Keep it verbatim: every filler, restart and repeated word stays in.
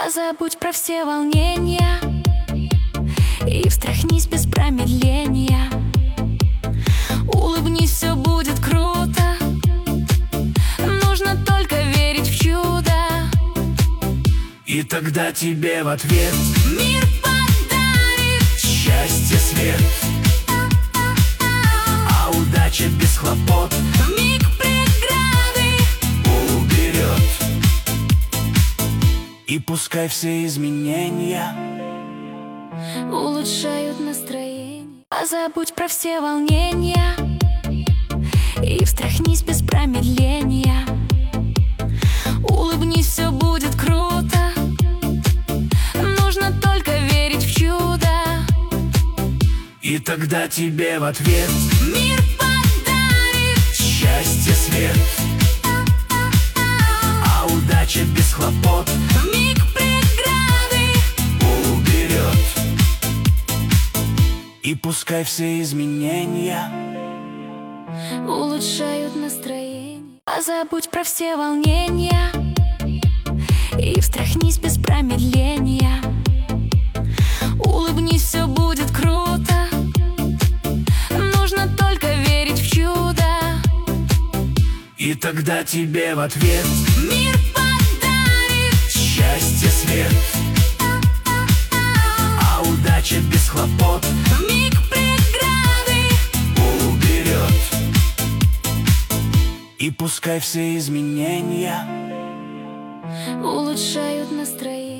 А забудь про все волнения и встряхнись без промедления. Улыбнись, все будет круто. Нужно только верить в чудо. И тогда тебе в ответ мир подарит счастье, свет, а удача без хлопот вмиг преграды уберет. И пускай все изменения улучшают настроение. А забудь про все волнения и встряхнись без промедления. Улыбнись, все будет круто. Нужно только верить в чудо. И тогда тебе в ответ мир подарит счастье, свет, а удача без хлопот вмиг преграды уберет. И пускай все изменения улучшают настроение. А забудь про все волнения и встряхнись без промедления. Улыбнись, все будет круто. Нужно только верить в чудо. И тогда тебе в ответ мир подарит счастье, свет, а удача без хлопот вмиг преграды уберет. И пускай все изменения улучшают настроение.